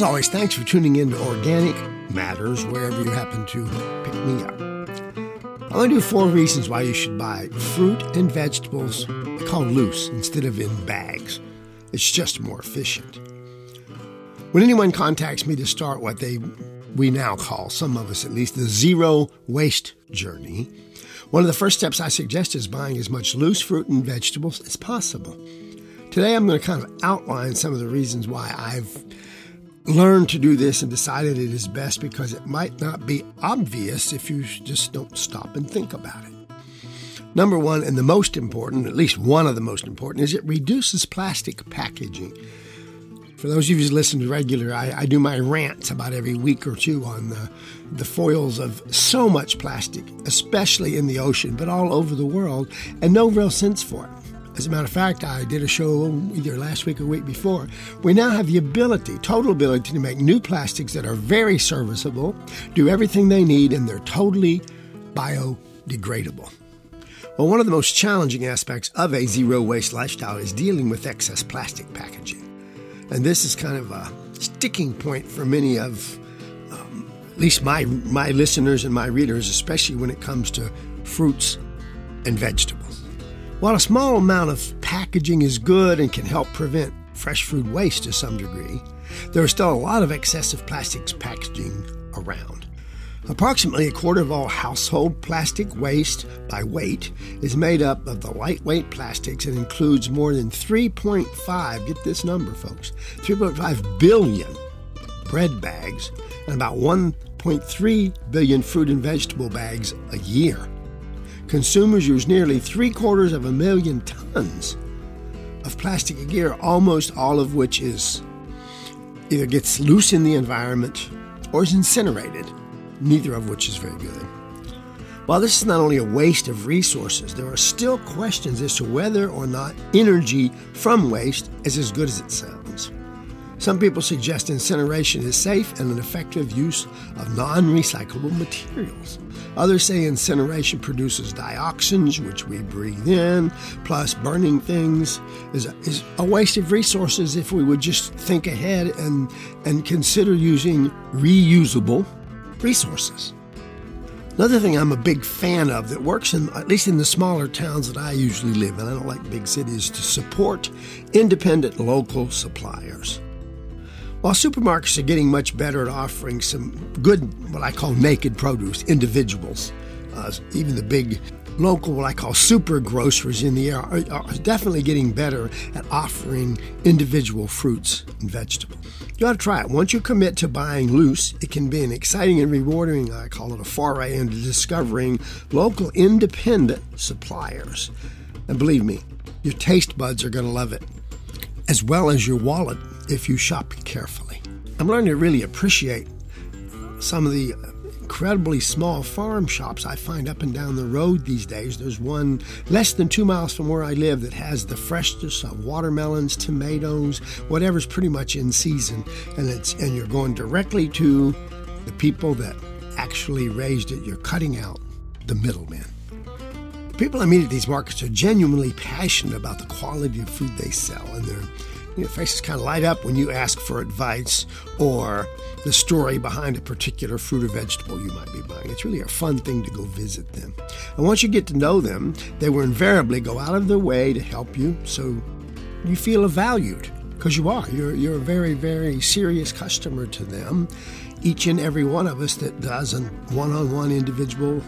As always, thanks for tuning in to Organic Matters, wherever you happen to pick me up. I'm going to do 4 reasons why you should buy fruit and vegetables called loose instead of in bags. It's just more efficient. When anyone contacts me to start what we now call, some of us at least, the zero waste journey, one of the first steps I suggest is buying as much loose fruit and vegetables as possible. Today I'm going to kind of outline some of the reasons why I've learned to do this and decided it is best, because it might not be obvious if you just don't stop and think about it. Number one, and the most important, at least one of the most important, is it reduces plastic packaging. For those of you who listen to regular, I do my rants about every week or two on the foils of so much plastic, especially in the ocean, but all over the world, and no real sense for it. As a matter of fact, I did a show either last week or week before. We now have the ability, total ability, to make new plastics that are very serviceable, do everything they need, and they're totally biodegradable. Well, one of the most challenging aspects of a zero-waste lifestyle is dealing with excess plastic packaging. And this is kind of a sticking point for many of, at least my listeners and my readers, especially when it comes to fruits and vegetables. While a small amount of packaging is good and can help prevent fresh food waste to some degree, there is still a lot of excessive plastics packaging around. Approximately a quarter of all household plastic waste by weight is made up of the lightweight plastics and includes more than 3.5, get this number folks, 3.5 billion bread bags and about 1.3 billion fruit and vegetable bags a year. Consumers use nearly 750,000 tons of plastic a year, almost all of which is either gets loose in the environment or is incinerated, neither of which is very good. While this is not only a waste of resources, there are still questions as to whether or not energy from waste is as good as it sounds. Some people suggest incineration is safe and an effective use of non-recyclable materials. Others say incineration produces dioxins, which we breathe in, plus burning things is a waste of resources if we would just think ahead and consider using reusable resources. Another thing I'm a big fan of that works at least in the smaller towns that I usually live in, I don't like big cities, to support independent local suppliers. While supermarkets are getting much better at offering some good, what I call naked produce, individuals, even the big local, what I call super groceries in the area, are definitely getting better at offering individual fruits and vegetables. You ought to try it. Once you commit to buying loose, it can be an exciting and rewarding, I call it a foray into discovering local independent suppliers. And believe me, your taste buds are going to love it, as well as your wallet if you shop carefully. I'm learning to really appreciate some of the incredibly small farm shops I find up and down the road these days. There's one less than 2 miles from where I live that has the freshness of watermelons, tomatoes, whatever's pretty much in season, and you're going directly to the people that actually raised it. You're cutting out the middlemen. The people I meet at these markets are genuinely passionate about the quality of food they sell, and their faces kind of light up when you ask for advice or the story behind a particular fruit or vegetable you might be buying. It's really a fun thing to go visit them. And once you get to know them, they will invariably go out of their way to help you, so you feel valued, because you are. You're a very, very serious customer to them. Each and every one of us that does a one-on-one individual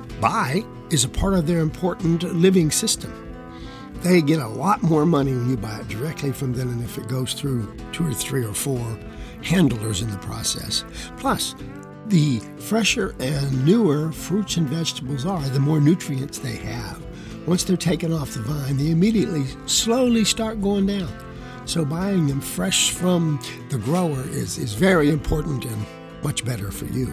buy is a part of their important living system. They get a lot more money when you buy it directly from them than if it goes through 2 or 3 or 4 handlers in the process. Plus, the fresher and newer fruits and vegetables are, the more nutrients they have. Once they're taken off the vine, they immediately slowly start going down. So buying them fresh from the grower is very important and much better for you.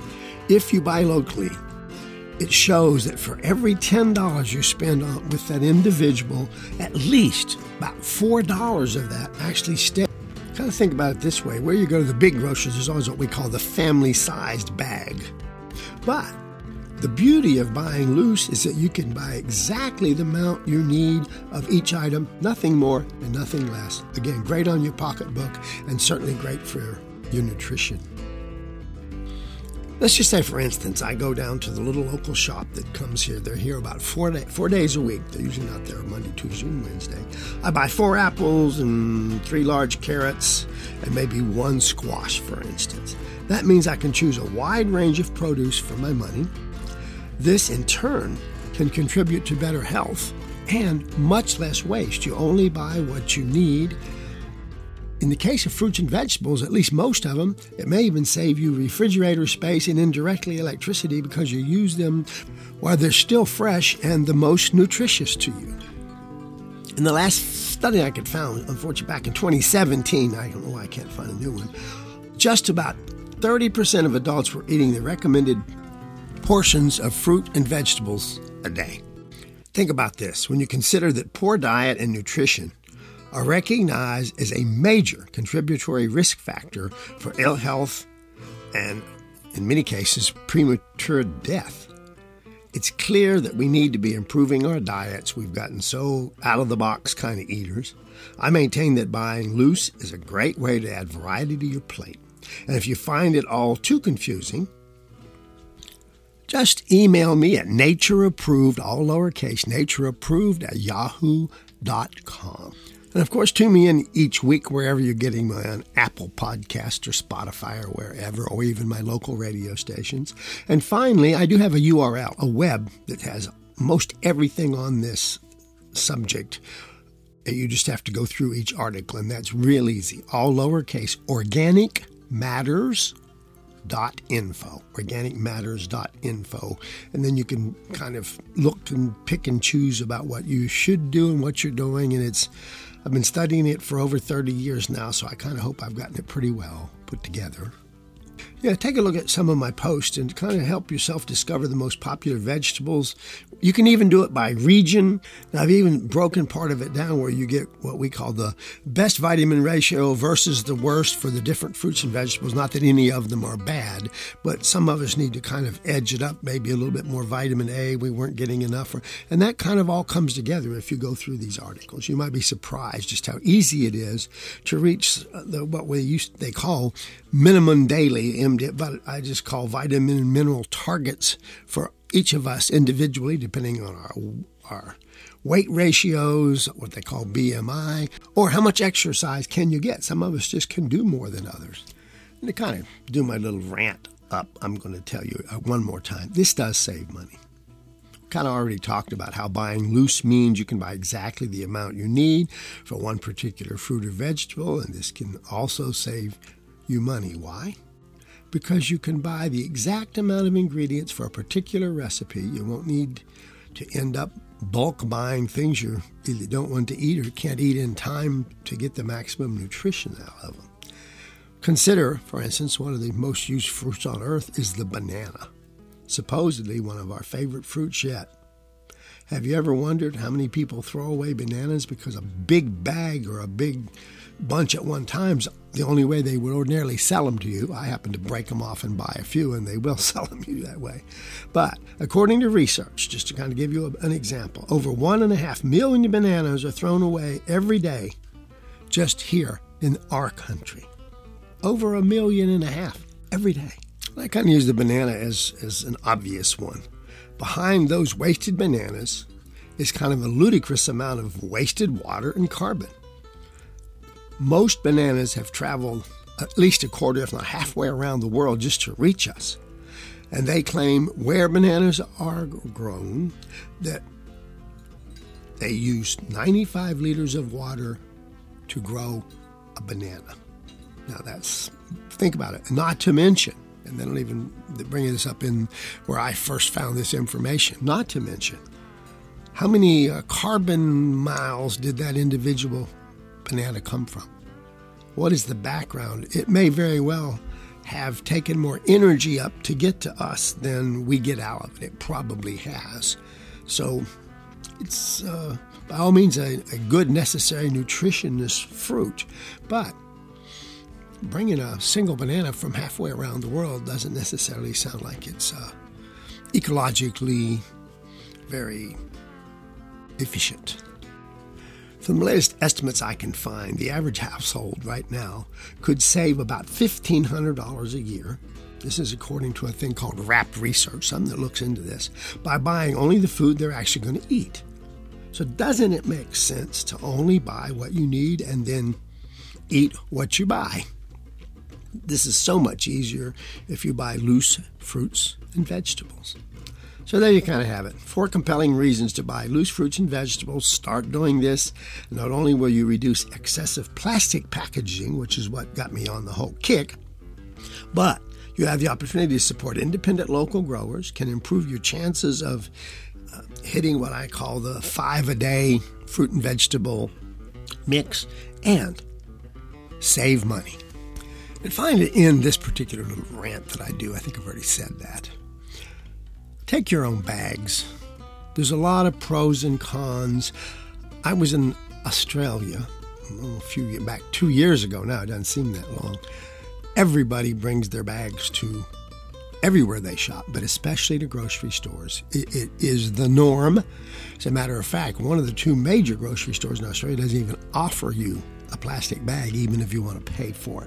If you buy locally, it shows that for every $10 you spend with that individual, at least about $4 of that actually stays. Kind of think about it this way. Where you go to the big grocers, there's always what we call the family-sized bag. But the beauty of buying loose is that you can buy exactly the amount you need of each item, nothing more and nothing less. Again, great on your pocketbook and certainly great for your nutrition. Let's just say, for instance, I go down to the little local shop that comes here. They're here about 4 days a week. They're usually not there Monday, Tuesday, and Wednesday. I buy 4 apples and 3 large carrots and maybe 1 squash, for instance. That means I can choose a wide range of produce for my money. This, in turn, can contribute to better health and much less waste. You only buy what you need. In the case of fruits and vegetables, at least most of them, it may even save you refrigerator space and indirectly electricity because you use them while they're still fresh and the most nutritious to you. In the last study I could find, unfortunately back in 2017, I don't know why I can't find a new one, just about 30% of adults were eating the recommended portions of fruit and vegetables a day. Think about this. When you consider that poor diet and nutrition are recognized as a major contributory risk factor for ill health and, in many cases, premature death, it's clear that we need to be improving our diets. We've gotten so out-of-the-box kind of eaters. I maintain that buying loose is a great way to add variety to your plate. And if you find it all too confusing, just email me at natureapproved, all lowercase, natureapproved@yahoo.com. And of course, tune me in each week wherever you're getting me on Apple Podcast or Spotify or wherever, or even my local radio stations. And finally, I do have a URL, a web that has most everything on this subject. You just have to go through each article, and that's real easy. All lowercase, organicmatters.info, and then you can kind of look and pick and choose about what you should do and what you're doing. And I've been studying it for over 30 years now, so I kind of hope I've gotten it pretty well put together. Yeah, take a look at some of my posts and kind of help yourself discover the most popular vegetables. You can even do it by region. Now, I've even broken part of it down where you get what we call the best vitamin ratio versus the worst for the different fruits and vegetables. Not that any of them are bad, but some of us need to kind of edge it up, maybe a little bit more vitamin A. We weren't getting enough. And that kind of all comes together if you go through these articles. You might be surprised just how easy it is to reach what they call minimum daily, but I just call vitamin and mineral targets for each of us individually, depending on our weight ratios, what they call BMI, or how much exercise can you get. Some of us just can do more than others. And to kind of do my little rant up, I'm going to tell you one more time, this does save money. Kind of already talked about how buying loose means you can buy exactly the amount you need for one particular fruit or vegetable, and this can also save you money. Why? Because you can buy the exact amount of ingredients for a particular recipe. You won't need to end up bulk buying things you either don't want to eat or can't eat in time to get the maximum nutrition out of them. Consider, for instance, one of the most used fruits on earth is the banana, supposedly one of our favorite fruits yet. Have you ever wondered how many people throw away bananas because a big bag or a big bunch at one time's the only way they would ordinarily sell them to you? I happen to break them off and buy a few, and they will sell them to you that way. But according to research, just to kind of give you an example, over 1.5 million bananas are thrown away every day just here in our country. Over 1.5 million every day. I kind of use the banana as an obvious one. Behind those wasted bananas is kind of a ludicrous amount of wasted water and carbon. Most bananas have traveled at least a quarter, if not halfway around the world just to reach us. And they claim where bananas are grown that they use 95 liters of water to grow a banana. Now think about it. Not to mention, and they don't even bring this up in where I first found this information, not to mention how many carbon miles did that individual banana come from? What is the background? It may very well have taken more energy up to get to us than we get out of it. It probably has. So it's by all means a good, necessary, nutritious fruit. But bringing a single banana from halfway around the world doesn't necessarily sound like it's ecologically very efficient. From the latest estimates I can find, the average household right now could save about $1,500 a year. This is according to a thing called Wrapped Research, something that looks into this, by buying only the food they're actually going to eat. So doesn't it make sense to only buy what you need and then eat what you buy? This is so much easier if you buy loose fruits and vegetables. So there you kind of have it. 4 compelling reasons to buy loose fruits and vegetables. Start doing this. Not only will you reduce excessive plastic packaging, which is what got me on the whole kick, but you have the opportunity to support independent local growers, can improve your chances of hitting what I call the 5-a-day fruit and vegetable mix, and save money. And finally, in this particular little rant that I do, I think I've already said that. Take your own bags. There's a lot of pros and cons. I was in Australia a few years back, 2 years ago now. It doesn't seem that long. Everybody brings their bags to everywhere they shop, but especially to grocery stores. It is the norm. As a matter of fact, one of the 2 major grocery stores in Australia doesn't even offer you a plastic bag, even if you want to pay for it.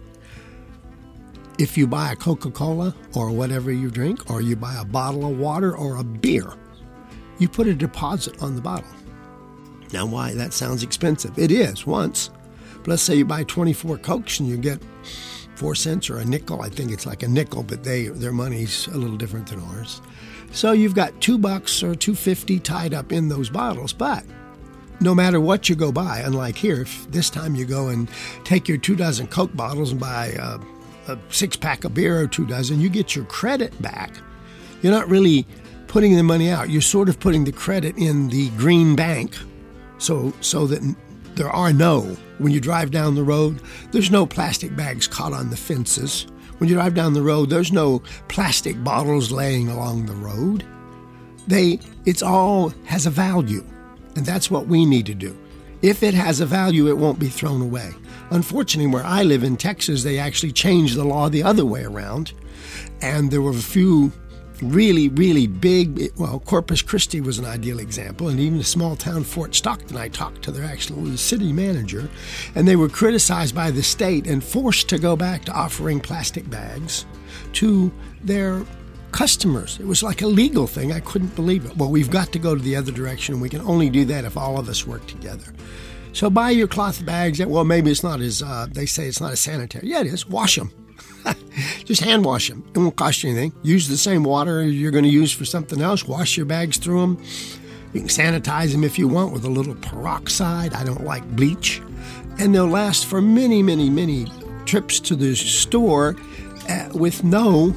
If you buy a Coca-Cola or whatever you drink, or you buy a bottle of water or a beer, you put a deposit on the bottle. Now, why? That sounds expensive. It is once. But let's say you buy 24 Cokes and you get 4 cents or a nickel. I think it's like a nickel, but their money's a little different than ours. So you've got $2 or $2.50 tied up in those bottles. But no matter what you go buy, unlike here, if this time you go and take your 2 dozen Coke bottles and buy a 6-pack of beer or 2 dozen, you get your credit back. You're not really putting the money out. You're sort of putting the credit in the green bank so that there are when you drive down the road, there's no plastic bags caught on the fences. When you drive down the road, there's no plastic bottles laying along the road. It's all has a value, and that's what we need to do. If it has a value, it won't be thrown away. Unfortunately, where I live in Texas, they actually changed the law the other way around, and there were a few really, really big, Corpus Christi was an ideal example, and even the small town Fort Stockton, I talked to their actual city manager, and they were criticized by the state and forced to go back to offering plastic bags to their customers. It was like a legal thing. I couldn't believe it. Well, we've got to go to the other direction, and we can only do that if all of us work together. So buy your cloth bags. Well, maybe it's not as, they say it's not as sanitary. Yeah, it is. Wash them. Just hand wash them. It won't cost you anything. Use the same water you're going to use for something else. Wash your bags through them. You can sanitize them if you want with a little peroxide. I don't like bleach. And they'll last for many, many, many trips to the store with no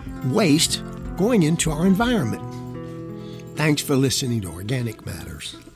waste going into our environment. Thanks for listening to Organic Matters.